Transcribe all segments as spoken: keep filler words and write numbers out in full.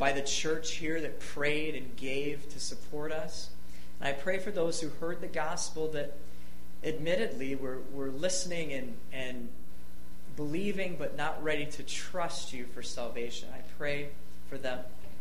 by the church here that prayed and gave to support us. And I pray for those who heard the gospel that admittedly were, were listening and, and believing but not ready to trust you for salvation. I pray for them.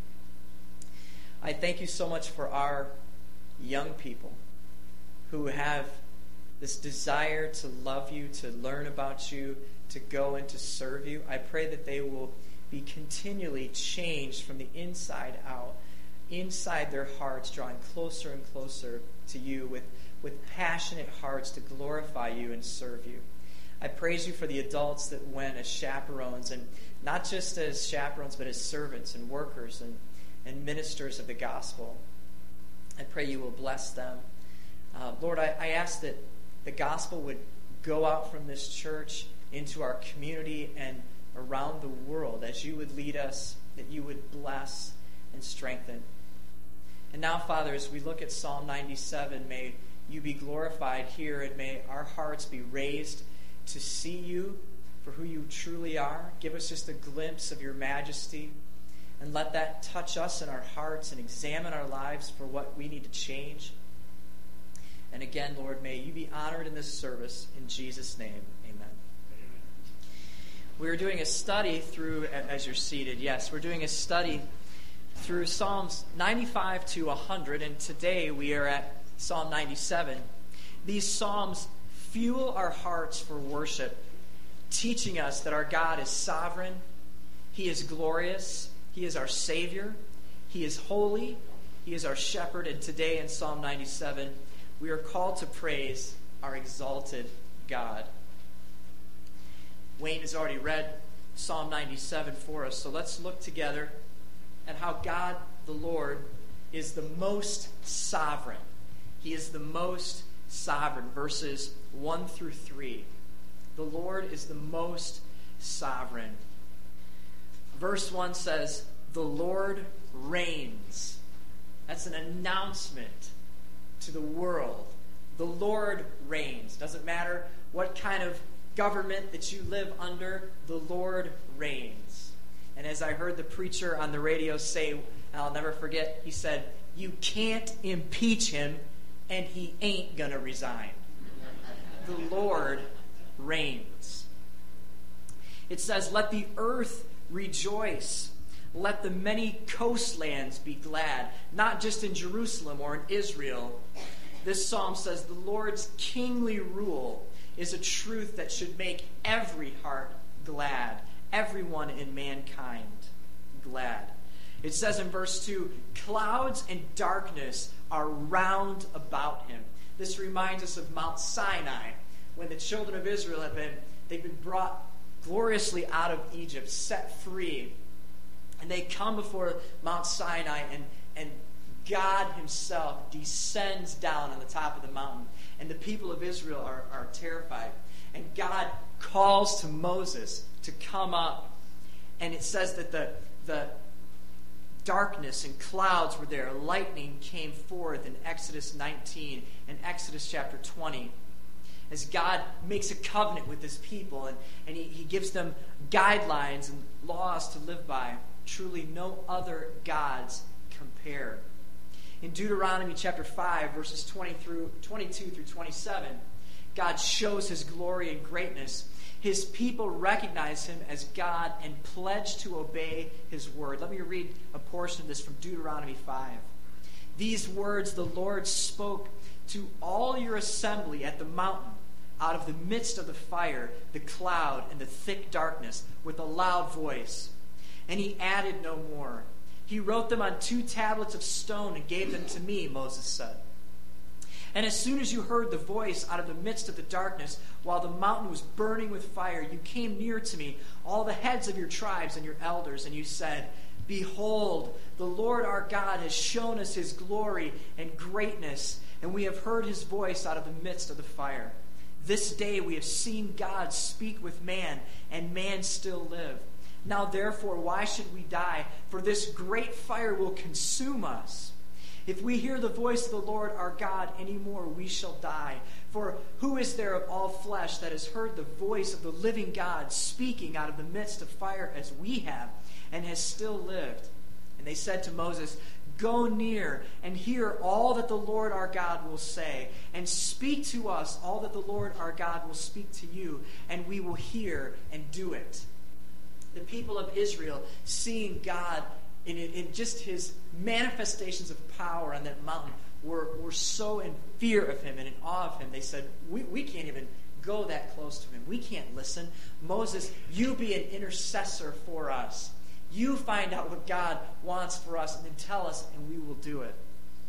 I thank you so much for our young people who have this desire to love you, to learn about you, to go and to serve you. I pray that they will be continually changed from the inside out, inside their hearts, drawing closer and closer to you with, with passionate hearts to glorify you and serve you. I praise you for the adults that went as chaperones, and not just as chaperones, but as servants and workers and, and ministers of the gospel. I pray you will bless them. Uh, Lord, I, I ask that the gospel would go out from this church into our community and around the world as you would lead us, that you would bless and strengthen. And now, Father, as we look at Psalm ninety-seven, may you be glorified here, and may our hearts be raised to see you for who you truly are. Give us just a glimpse of your majesty, and let that touch us in our hearts and examine our lives for what we need to change. And again, Lord, may you be honored in this service. In Jesus' name, amen. We're doing a study through, as you're seated, yes, we're doing a study through Psalms ninety-five to one hundred, and today we are at Psalm ninety-seven. These Psalms fuel our hearts for worship, teaching us that our God is sovereign, He is glorious, He is our Savior, He is holy, He is our shepherd, and today in Psalm ninety-seven, we are called to praise our exalted God. Wayne has already read Psalm ninety-seven for us, so let's look together at how God, the Lord, is the most sovereign. He is the most sovereign. Verses one through three. The Lord is the most sovereign. Verse one says, "The Lord reigns." That's an announcement to the world. The Lord reigns. Doesn't matter what kind of government that you live under, the Lord reigns. And as I heard the preacher on the radio say, and I'll never forget, he said, "You can't impeach him, and he ain't gonna resign." The Lord reigns. It says, "Let the earth rejoice. Let the many coastlands be glad." Not just in Jerusalem or in Israel. This psalm says the Lord's kingly rule is a truth that should make every heart glad, everyone in mankind glad. It says in verse two, "Clouds and darkness are round about him." This reminds us of Mount Sinai, when the children of Israel have been, they've been brought gloriously out of Egypt, set free. And they come before Mount Sinai, and, and God himself descends down on the top of the mountain. And the people of Israel are, are terrified. And God calls to Moses to come up. And it says that the, the darkness and clouds were there. Lightning came forth in Exodus nineteen and Exodus chapter twenty. As God makes a covenant with his people, and, and he, he gives them guidelines and laws to live by. Truly no other gods compare. In Deuteronomy chapter five, verses twenty through twenty-two through twenty-seven, God shows his glory and greatness. His people recognize him as God and pledge to obey his word. Let me read a portion of this from Deuteronomy five. "These words the Lord spoke to all your assembly at the mountain, out of the midst of the fire, the cloud, and the thick darkness, with a loud voice. And he added no more. He wrote them on two tablets of stone and gave them to me," Moses said. "And as soon as you heard the voice out of the midst of the darkness, while the mountain was burning with fire, you came near to me, all the heads of your tribes and your elders, and you said, 'Behold, the Lord our God has shown us his glory and greatness, and we have heard his voice out of the midst of the fire. This day we have seen God speak with man, and man still live. Now therefore, why should we die? For this great fire will consume us. If we hear the voice of the Lord our God any more, we shall die. For who is there of all flesh that has heard the voice of the living God speaking out of the midst of fire as we have, and has still lived?' And they said to Moses, "Go near and hear all that the Lord our God will say, and speak to us all that the Lord our God will speak to you, and we will hear and do it." The people of Israel, seeing God in, in just his manifestations of power on that mountain, were, were so in fear of him and in awe of him. They said, we, we can't even go that close to him. We can't listen. Moses, you be an intercessor for us. You find out what God wants for us and then tell us, and we will do it.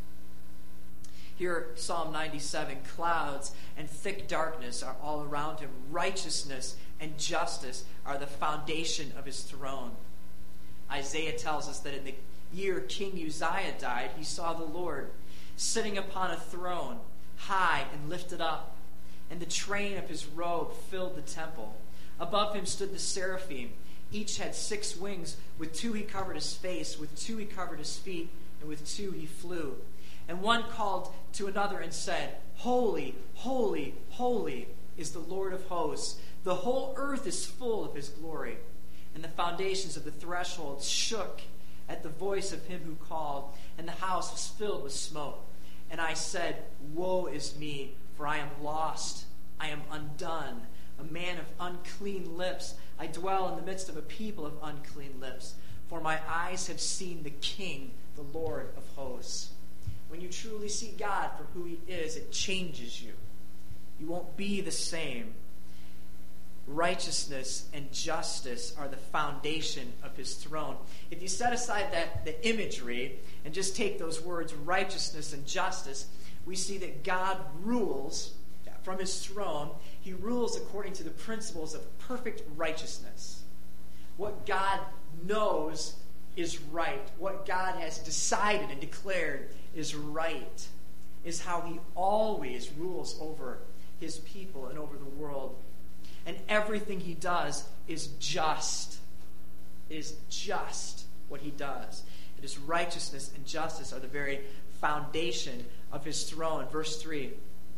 Here, Psalm ninety-seven, clouds and thick darkness are all around him. Righteousness and justice are the foundation of his throne. Isaiah tells us that in the year King Uzziah died, he saw the Lord sitting upon a throne, high and lifted up, and the train of his robe filled the temple. Above him stood the seraphim. Each had six wings. With two he covered his face, with two he covered his feet, and with two he flew. And one called to another and said, "Holy, holy, holy is the Lord of hosts. The whole earth is full of his glory." And the foundations of the threshold shook at the voice of him who called, and the house was filled with smoke. And I said, "Woe is me, for I am lost. I am undone, a man of unclean lips. I dwell in the midst of a people of unclean lips. For my eyes have seen the King, the Lord of hosts." When you truly see God for who he is, it changes you. You won't be the same. Righteousness and justice are the foundation of his throne. If you set aside that the imagery and just take those words, righteousness and justice, we see that God rules from his throne. He rules according to the principles of perfect righteousness. What God knows is right. What God has decided and declared is right, is how he always rules over his people and over the world. And everything he does is just. It is just what he does. It is righteousness and justice are the very foundation of his throne. Verse three.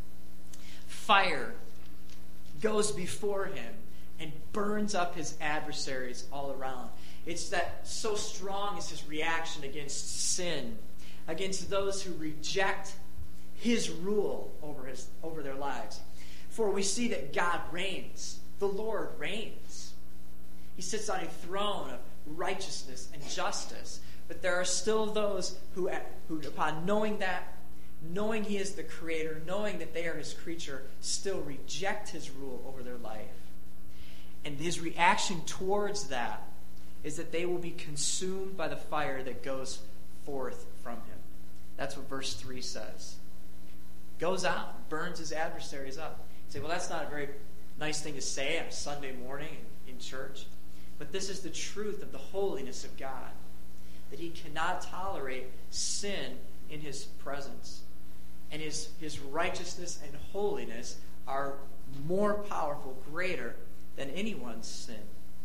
Fire goes before him and burns up his adversaries all around. It's that so strong is his reaction against sin, against those who reject his rule over his over their lives. For we see that God reigns. The Lord reigns. He sits on a throne of righteousness and justice. But there are still those who, who upon knowing that, knowing he is the creator, knowing that they are his creature, still reject his rule over their life. And his reaction towards that is that they will be consumed by the fire that goes forth from him. That's what verse three says. Goes out, burns his adversaries up. You say, well, that's not a very nice thing to say on a Sunday morning in church. But this is the truth of the holiness of God. That he cannot tolerate sin in his presence. And his, his righteousness and holiness are more powerful, greater than anyone's sin.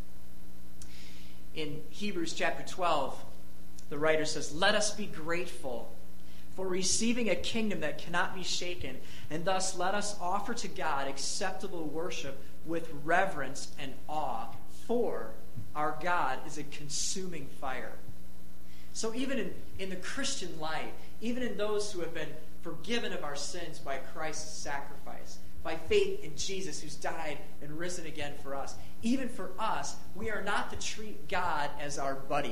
In Hebrews chapter twelve, the writer says, "Let us be grateful for receiving a kingdom that cannot be shaken, and thus let us offer to God acceptable worship with reverence and awe, for our God is a consuming fire." So even in, in the Christian life, even in those who have been forgiven of our sins by Christ's sacrifice, by faith in Jesus who's died and risen again for us, even for us, we are not to treat God as our buddy.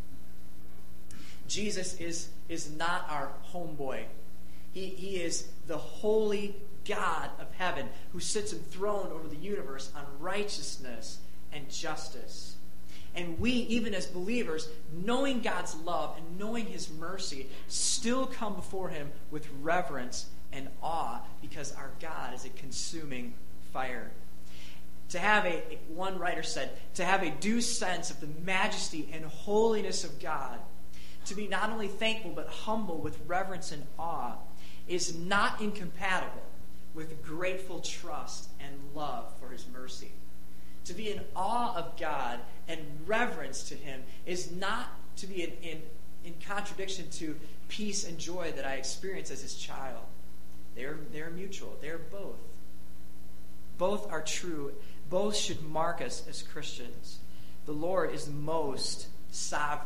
Jesus is, is not our homeboy. He, he is the holy God of heaven who sits enthroned over the universe on righteousness and justice. And we, even as believers, knowing God's love and knowing his mercy, still come before him with reverence and awe because our God is a consuming fire. To have a, one writer said, to have a due sense of the majesty and holiness of God, to be not only thankful but humble with reverence and awe, is not incompatible with grateful trust and love for his mercy. To be in awe of God and reverence to him is not to be in, in, in contradiction to peace and joy that I experience as his child. They're, they're mutual. They're both. Both are true. Both should mark us as Christians. The Lord is most sovereign,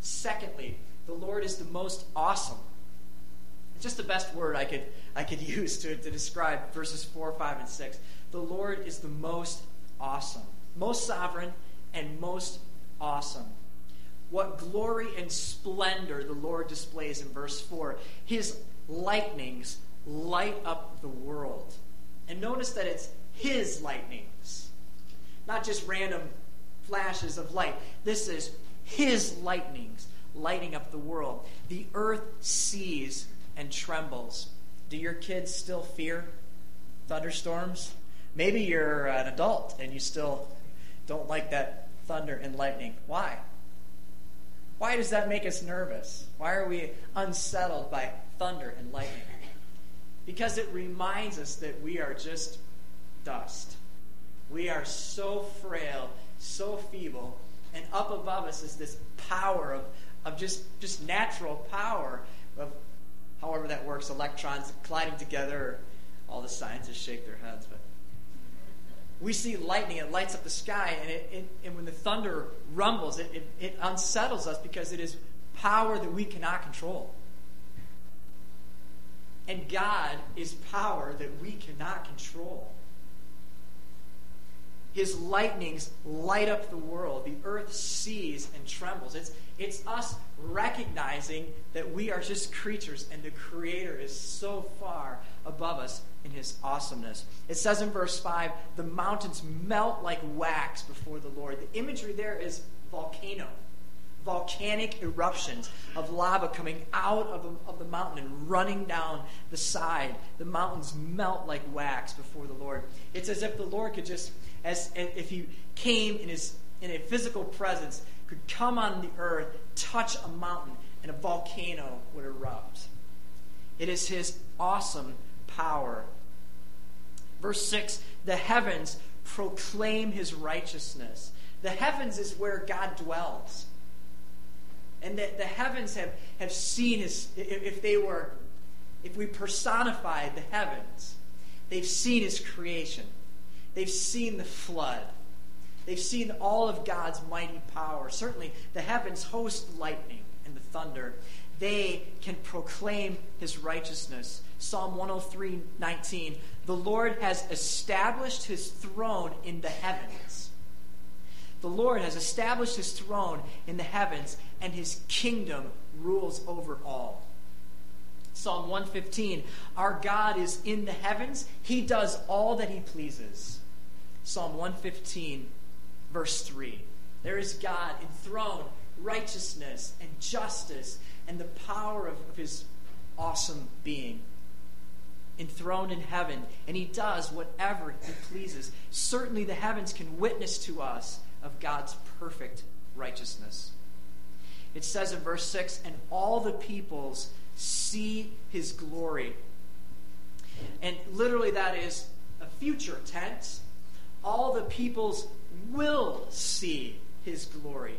Secondly, the Lord is the most awesome. It's just the best word I could I could use to, to describe verses four, five, and six. The Lord is the most awesome, most sovereign, and most awesome. What glory and splendor the Lord displays in verse four. His lightnings light up the world. And notice that it's his lightnings, not just random flashes of light. This is his lightnings lighting up the world. The earth sees and trembles. Do your kids still fear thunderstorms? Maybe you're an adult and you still don't like that thunder and lightning. Why? Why does that make us nervous? Why are we unsettled by thunder and lightning? Because it reminds us that we are just dust. We are so frail, so feeble, and up above us is this power of, of just, just natural power of however that works, electrons colliding together. All the scientists shake their heads, but we see lightning, it lights up the sky, and it, it and when the thunder rumbles, it, it, it unsettles us because it is power that we cannot control. And God is power that we cannot control. His lightnings light up the world. The earth sees and trembles. It's, it's us recognizing that we are just creatures and the Creator is so far above us in His awesomeness. It says in verse five, the mountains melt like wax before the Lord. The imagery there is volcano. Volcanic eruptions of lava coming out of, a, of the mountain and running down the side. The mountains melt like wax before the Lord. It's as if the Lord could just, as if He came in His in a physical presence, could come on the earth, touch a mountain, and a volcano would erupt. It is His awesome power. Verse six, the heavens proclaim His righteousness. The heavens is where God dwells. And that the heavens have, have seen His, if they were, if we personified the heavens, they've seen His creation. They've seen the flood. They've seen all of God's mighty power. Certainly the heavens host lightning and the thunder. They can proclaim His righteousness. Psalm one oh three nineteen, the Lord has established His throne in the heavens. The Lord has established His throne in the heavens, and His kingdom rules over all. Psalm one fifteen, our God is in the heavens. He does all that He pleases. Psalm one fifteen, verse three. There is God enthroned, righteousness and justice and the power of, of His awesome being. Enthroned in heaven, and He does whatever He pleases. Certainly the heavens can witness to us of God's perfect righteousness. It says in verse six, and all the peoples see His glory. And literally that is a future tense. All the peoples will see His glory.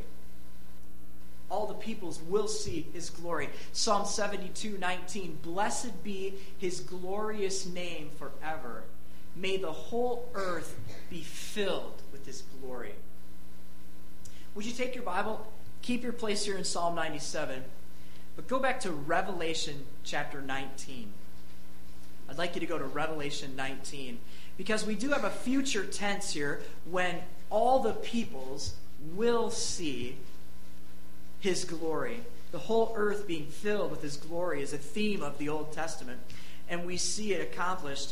All the peoples will see His glory. Psalm seventy-two nineteen, blessed be His glorious name forever. May the whole earth be filled with His glory. Would you take your Bible, keep your place here in Psalm ninety-seven, but go back to Revelation chapter nineteen. I'd like you to go to Revelation nineteen, because we do have a future tense here when all the peoples will see His glory. The whole earth being filled with His glory is a theme of the Old Testament, and we see it accomplished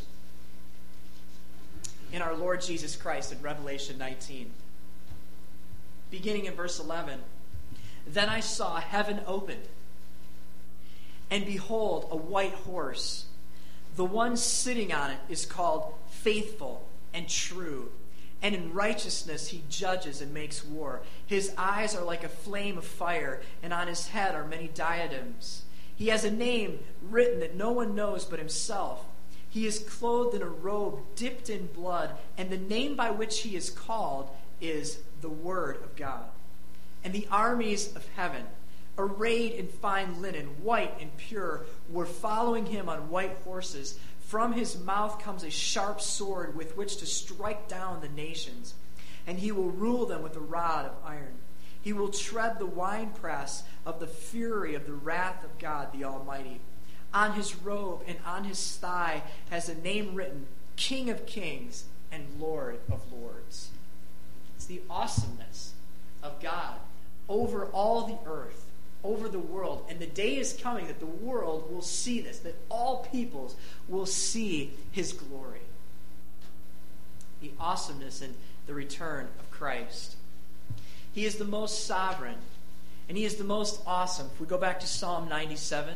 in our Lord Jesus Christ in Revelation nineteen. Beginning in verse eleven, then I saw heaven opened, and behold, a white horse. The one sitting on it is called Faithful and True, and in righteousness he judges and makes war. His eyes are like a flame of fire, and on his head are many diadems. He has a name written that no one knows but himself. He is clothed in a robe dipped in blood, and the name by which he is called is the Word of God. And the armies of heaven, arrayed in fine linen, white and pure, were following him on white horses. From his mouth comes a sharp sword with which to strike down the nations, and he will rule them with a rod of iron. He will tread the winepress of the fury of the wrath of God the Almighty. On his robe and on his thigh has a name written, King of Kings and Lord of Lords. It's the awesomeness of God over all the earth, over the world. And the day is coming that the world will see this, that all peoples will see his glory. The awesomeness and the return of Christ. He is the most sovereign, and he is the most awesome. If we go back to Psalm ninety-seven,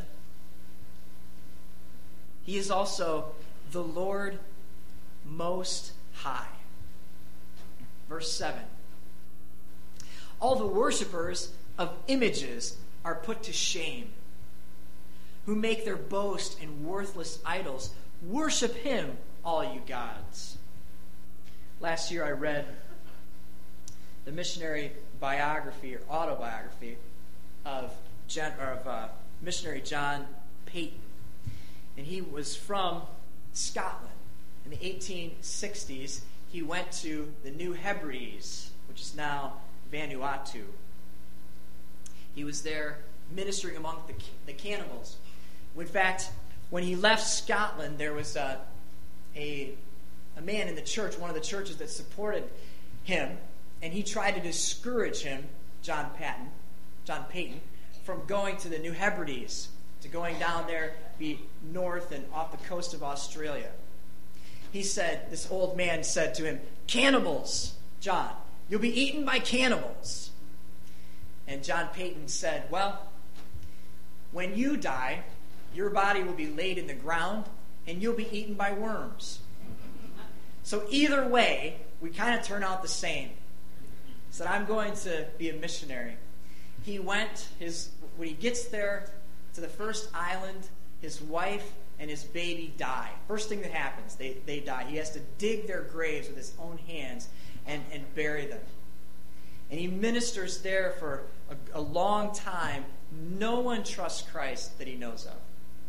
he is also the Lord Most High. Verse seven. All the worshipers of images are put to shame, who make their boast in worthless idols. Worship him, all you gods. Last year I read the missionary biography or autobiography of, Gen, or of uh, missionary John Paton. And he was from Scotland. In the eighteen sixties, he went to the New Hebrides, which is now Vanuatu. He was there ministering among the, the cannibals. In fact, when he left Scotland, there was a, a, a man in the church, one of the churches that supported him, and he tried to discourage him, John Paton, John Paton, from going to the New Hebrides, to going down there, be north and off the coast of Australia. He said, this old man said to him, "Cannibals, John, you'll be eaten by cannibals." And John Paton said, "Well, when you die, your body will be laid in the ground and you'll be eaten by worms. So either way, we kind of turn out the same." He said, "I'm going to be a missionary." He went, his when he gets there to the first island, his wife and his baby die. First thing that happens, they, they die. He has to dig their graves with his own hands and, and bury them. And he ministers there for a, a long time. No one trusts Christ that he knows of.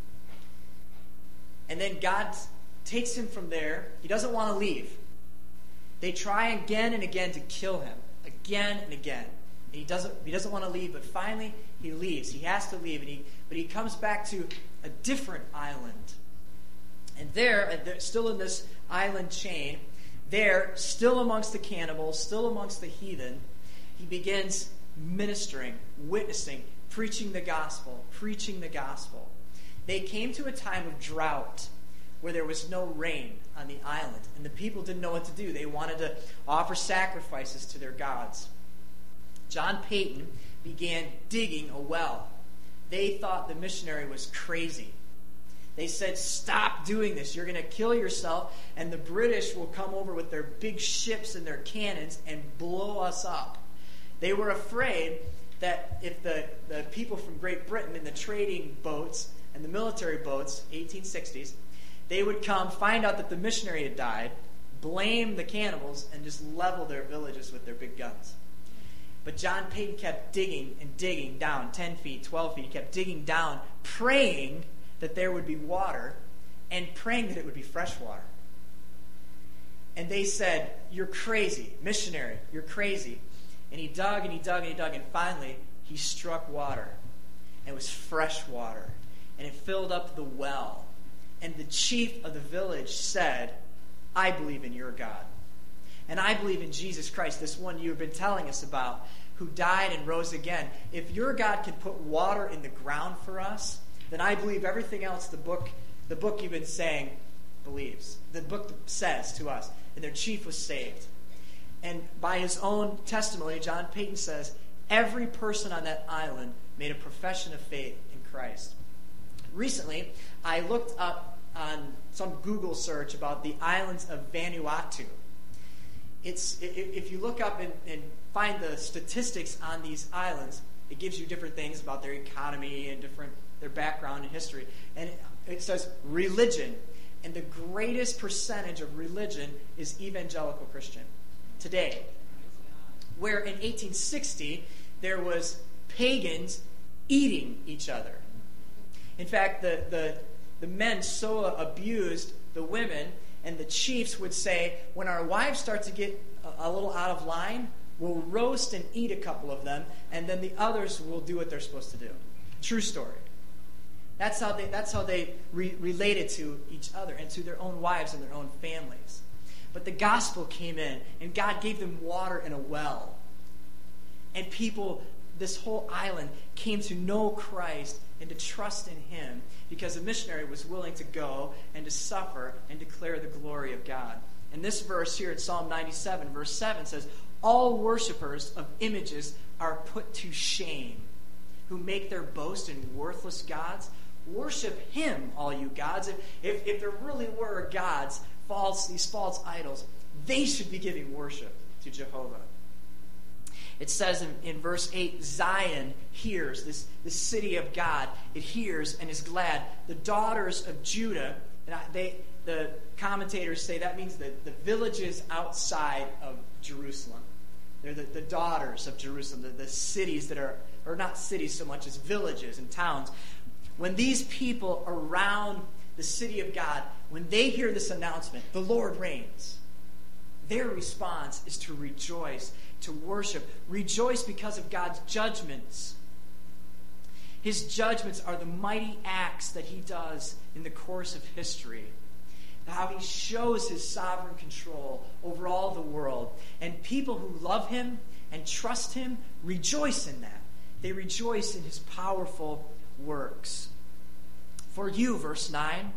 And then God takes him from there. He doesn't want to leave. They try again and again to kill him. Again and again. And he doesn't he doesn't want to leave, but finally he leaves. He has to leave, and he but he comes back to a different island. And there, still in this island chain, there, still amongst the cannibals, still amongst the heathen, he begins ministering, witnessing, preaching the gospel, preaching the gospel. They came to a time of drought where there was no rain on the island, and the people didn't know what to do. They wanted to offer sacrifices to their gods. John Paton began digging a well. They thought the missionary was crazy. They said, "Stop doing this. You're going to kill yourself, and the British will come over with their big ships and their cannons and blow us up." They were afraid that if the, the people from Great Britain in the trading boats and the military boats, eighteen sixties, they would come, find out that the missionary had died, blame the cannibals, and just level their villages with their big guns. But John Paton kept digging and digging down, ten feet, twelve feet. He kept digging down, praying that there would be water, and praying that it would be fresh water. And they said, "You're crazy, missionary, you're crazy." And he dug and he dug and he dug, and finally he struck water. And it was fresh water. And it filled up the well. And the chief of the village said, "I believe in your God. And I believe in Jesus Christ, this one you have been telling us about, who died and rose again. If your God can put water in the ground for us, then I believe everything else the book the book you've been saying believes. The book says to us." And their chief was saved. And by his own testimony, John Paton says, every person on that island made a profession of faith in Christ. Recently, I looked up on some Google search about the islands of Vanuatu. It's if you look up and, and find the statistics on these islands, it gives you different things about their economy and different their background and history. And it, it says religion. And the greatest percentage of religion is evangelical Christian today. Where in eighteen sixty, there was pagans eating each other. In fact, the, the, the men so abused the women, and the chiefs would say, when our wives start to get a, a little out of line, will roast and eat a couple of them, and then the others will do what they're supposed to do. True story. That's how they, that's how they re- related to each other and to their own wives and their own families. But the gospel came in, and God gave them water in a well. And people, this whole island, came to know Christ and to trust in him because a missionary was willing to go and to suffer and declare the glory of God. And this verse here in Psalm ninety-seven, verse seven says, all worshipers of images are put to shame, who make their boast in worthless gods. Worship him, all you gods. If, if, if there really were gods, false, these false idols, they should be giving worship to Jehovah. It says in, in verse eight, Zion hears, this, this city of God, it hears and is glad. The daughters of Judah, and I, they, the commentators say that means the, the villages outside of Jerusalem. They're the, the daughters of Jerusalem, the, the cities that are, or not cities so much as villages and towns. When these people around the city of God, when they hear this announcement, the Lord reigns, their response is to rejoice, to worship. Rejoice because of God's judgments. His judgments are the mighty acts that he does in the course of history. How he shows his sovereign control over all the world. And people who love him and trust him rejoice in that. They rejoice in his powerful works. For you, verse nine,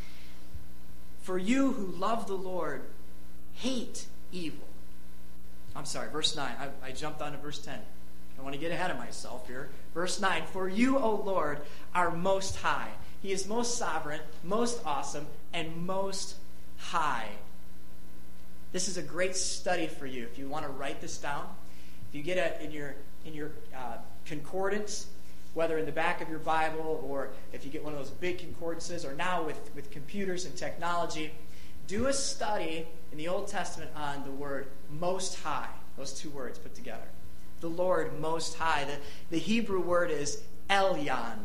for you who love the Lord, hate evil. I'm sorry, verse nine. I, I jumped on to verse ten. I don't want to get ahead of myself here. Verse nine, for you, O Lord, are most high. He is most sovereign, most awesome, and most high. This is a great study for you. If you want to write this down, if you get it in your in your uh, concordance, whether in the back of your Bible or if you get one of those big concordances, or now with, with computers and technology, do a study in the Old Testament on the word most high. Those two words put together. The Lord most high. The, the Hebrew word is Elyon.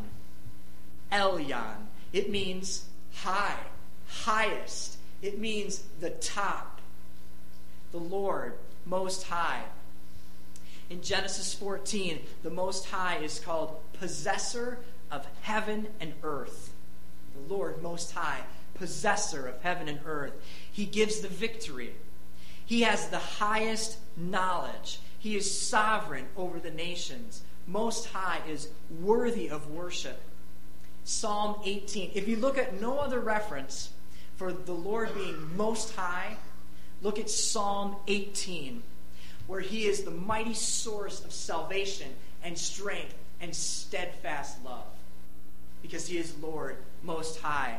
Elyon. It means high, highest. It means the top. The Lord most high. In Genesis fourteen, the Most High is called possessor of heaven and earth. The Lord Most High, possessor of heaven and earth. He gives the victory. He has the highest knowledge. He is sovereign over the nations. Most High is worthy of worship. Psalm eighteen. If you look at no other reference for the Lord being Most High, look at Psalm eighteen, where he is the mighty source of salvation and strength and steadfast love, because he is Lord Most High.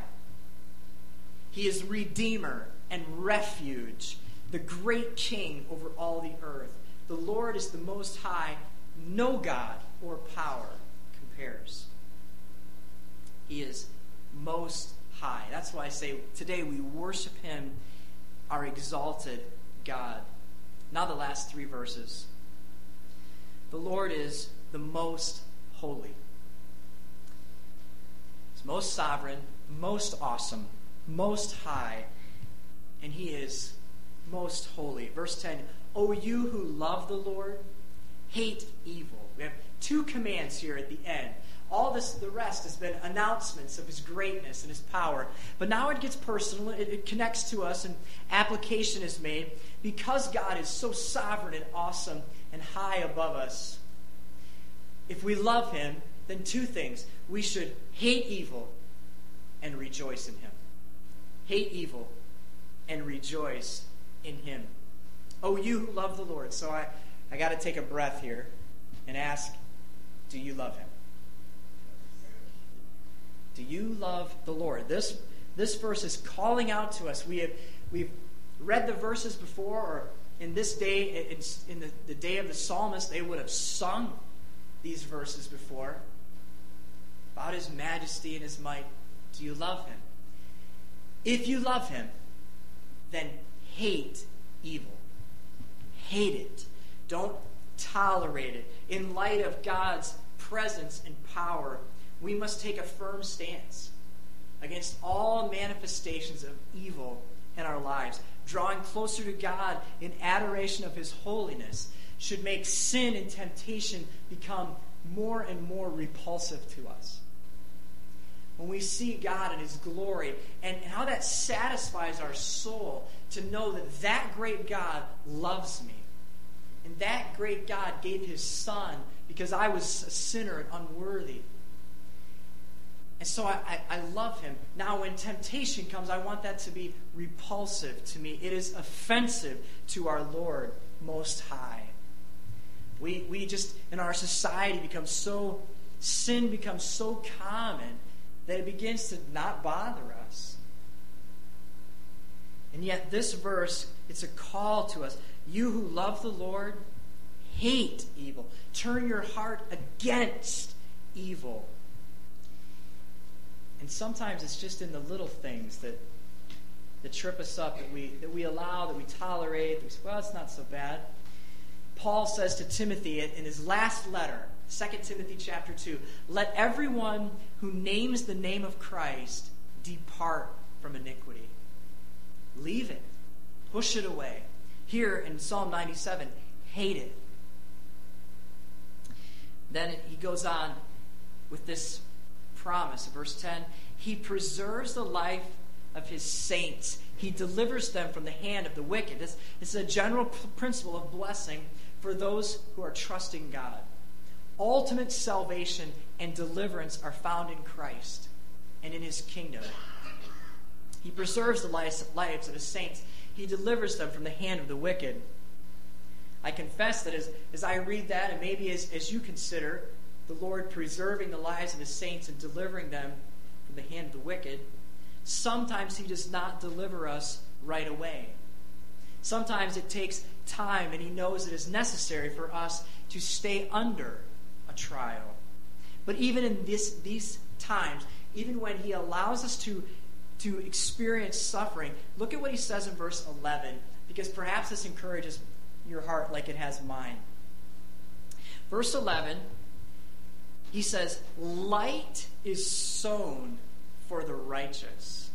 He is Redeemer and refuge, the great King over all the earth. The Lord is the Most High. No God or power compares. He is Most High. That's why I say today we worship him, our exalted God. Now the last three verses. The Lord is the most holy. He's most sovereign, most awesome, most high, and he is most holy. Verse ten, O you who love the Lord, hate evil. We have two commands here at the end. All this, the rest has been announcements of his greatness and his power. But now it gets personal. It, it connects to us, and application is made. Because God is so sovereign and awesome and high above us, if we love him, then two things. We should hate evil and rejoice in him. Hate evil and rejoice in him. Oh, you who love the Lord. So I, I got to take a breath here and ask, do you love him? Do you love the Lord? This, this verse is calling out to us. We have, we've read the verses before, or in this day, in, in the, the day of the psalmist, they would have sung these verses before about his majesty and his might. Do you love him? If you love him, then hate evil. Hate it. Don't tolerate it. In light of God's presence and power, we must take a firm stance against all manifestations of evil in our lives, drawing closer to God in adoration of his holiness, should make sin and temptation become more and more repulsive to us. When we see God in His glory, and how that satisfies our soul to know that that great God loves me. And that great God gave His Son because I was a sinner and unworthy. And so I, I, I love Him. Now when temptation comes, I want that to be repulsive to me. It is offensive to our Lord Most High. We, we just, in our society, become so, sin becomes so common that it begins to not bother us. And yet this verse, it's a call to us. You who love the Lord, hate evil. Turn your heart against evil. And sometimes it's just in the little things that, that trip us up, that we, that we allow, that we tolerate, that we say, well, it's not so bad. Paul says to Timothy in his last letter, Second Timothy chapter two, let everyone who names the name of Christ depart from iniquity. Leave it. Push it away. Here in Psalm ninety-seven, hate it. Then he goes on with this promise, verse ten, He preserves the life of His saints. He delivers them from the hand of the wicked. This, this is a general p- principle of blessing for those who are trusting God. Ultimate salvation and deliverance are found in Christ and in His kingdom. He preserves the lives, lives of His saints. He delivers them from the hand of the wicked. I confess that as, as I read that, and maybe as, as you consider the Lord preserving the lives of His saints and delivering them from the hand of the wicked, sometimes He does not deliver us right away. Sometimes it takes time, and He knows it is necessary for us to stay under a trial. But even in this, these times, even when He allows us to, to experience suffering, look at what He says in verse eleven, because perhaps this encourages your heart like it has mine. Verse eleven, He says, light is sown for the righteous.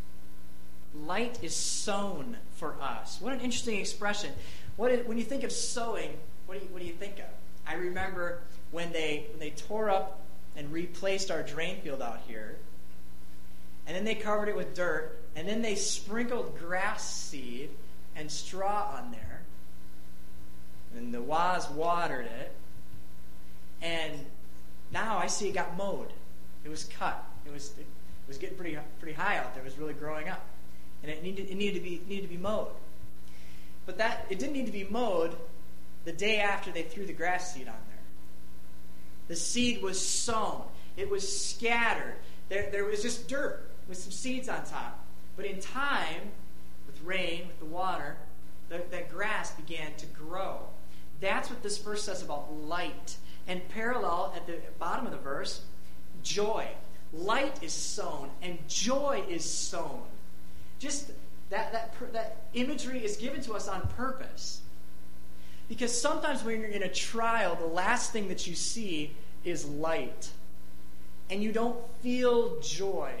Light is sown for us. What an interesting expression. What is, when you think of sowing, what do you, what do you think of? I remember when they when they tore up and replaced our drain field out here, and then they covered it with dirt, and then they sprinkled grass seed and straw on there, and the Waz watered it, and now I see it got mowed. It was cut. It was it was getting pretty pretty high out there. It was really growing up, and it needed it needed to be needed to be mowed. But that it didn't need to be mowed the day after they threw the grass seed on there. The seed was sown. It was scattered. There, there was just dirt with some seeds on top. But in time, with rain, with the water, the, that grass began to grow. That's what this verse says about light. And parallel at the bottom of the verse, joy. Light is sown and joy is sown. Just that, that, that imagery is given to us on purpose. Because sometimes when you're in a trial, the last thing that you see is light. And you don't feel joy.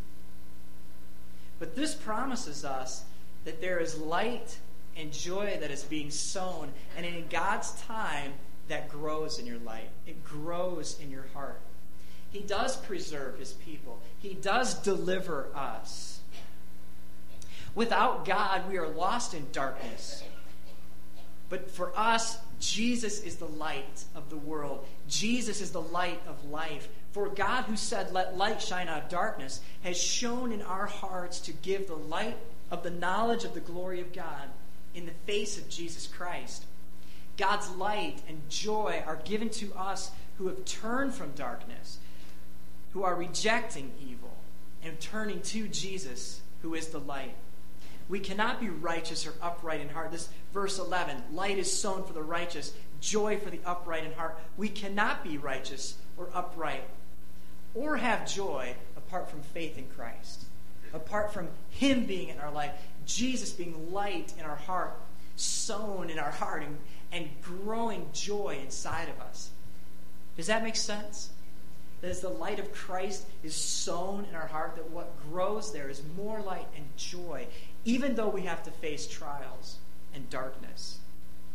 But this promises us that there is light and joy that is being sown. And in God's time, that grows in your light. It grows in your heart. He does preserve His people. He does deliver us. Without God, we are lost in darkness. But for us, Jesus is the light of the world. Jesus is the light of life. For God, who said, let light shine out of darkness, has shown in our hearts to give the light of the knowledge of the glory of God in the face of Jesus Christ. God's light and joy are given to us who have turned from darkness, who are rejecting evil, and turning to Jesus, who is the light. We cannot be righteous or upright in heart. This verse eleven, light is sown for the righteous, joy for the upright in heart. We cannot be righteous or upright or have joy apart from faith in Christ, apart from Him being in our life, Jesus being light in our heart, sown in our heart, and, and growing joy inside of us. Does that make sense? That as the light of Christ is sown in our heart, that what grows there is more light and joy, even though we have to face trials and darkness.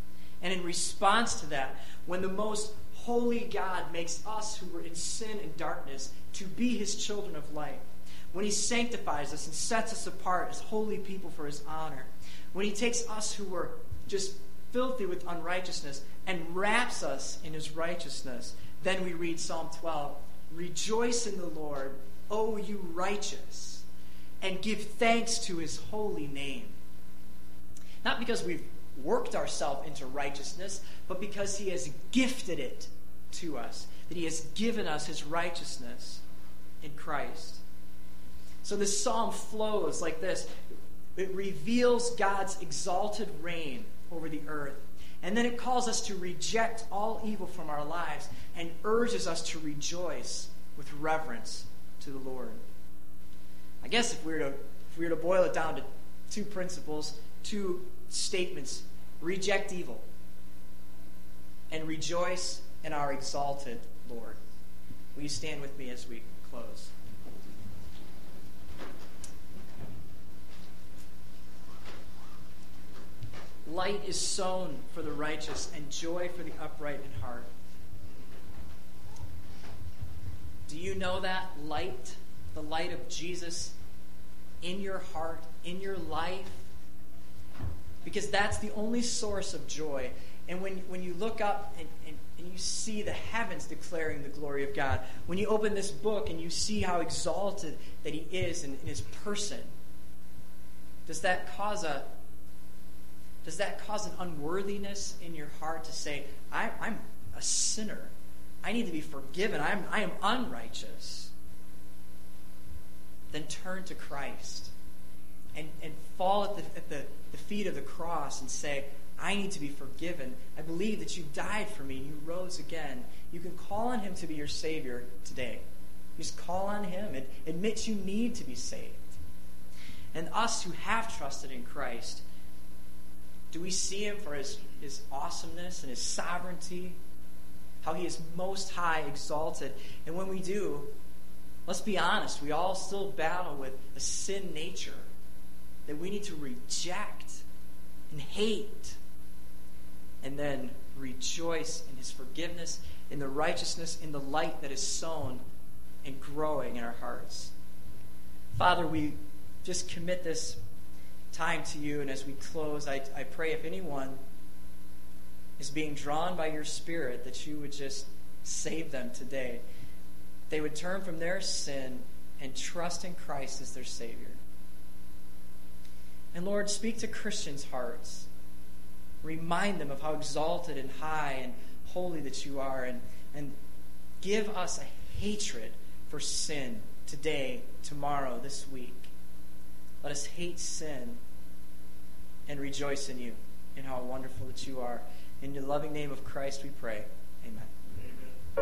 And in response to that, when the most holy God makes us who were in sin and darkness to be his children of light, when he sanctifies us and sets us apart as holy people for his honor, when he takes us who were just filthy with unrighteousness and wraps us in his righteousness, then we read Psalm twelve, rejoice in the Lord, O you righteous, and give thanks to his holy name. Not because we've worked ourselves into righteousness, but because he has gifted it to us, that he has given us his righteousness in Christ. So this psalm flows like this. It reveals God's exalted reign over the earth. And then it calls us to reject all evil from our lives and urges us to rejoice with reverence to the Lord. I guess if we were to, if we were to boil it down to two principles, two statements, reject evil and rejoice in our exalted Lord. Will you stand with me as we close? Light is sown for the righteous and joy for the upright in heart. Do you know that light, the light of Jesus in your heart, in your life? Because that's the only source of joy. And when, when you look up and, and, and you see the heavens declaring the glory of God, when you open this book and you see how exalted that he is in, in his person, does that cause a does that cause an unworthiness in your heart to say, I, I'm a sinner. I need to be forgiven. I'm, I am unrighteous. Then turn to Christ and, and fall at, the, at the, the feet of the cross and say, I need to be forgiven. I believe that you died for me. You rose again. You can call on him to be your Savior today. Just call on him and admit you need to be saved. And us who have trusted in Christ, do we see him for his, his awesomeness and his sovereignty? How he is most high, exalted. And when we do, let's be honest, we all still battle with a sin nature that we need to reject and hate. And then rejoice in his forgiveness, in the righteousness, in the light that is sown and growing in our hearts. Father, we just commit this time to you, and as we close, I, I pray if anyone is being drawn by your Spirit, that you would just save them today. They would turn from their sin and trust in Christ as their Savior. And Lord, speak to Christians' hearts. Remind them of how exalted and high and holy that you are, and, and give us a hatred for sin today, tomorrow, this week. Let us hate sin and rejoice in you, in how wonderful that you are. In the loving name of Christ we pray. Amen.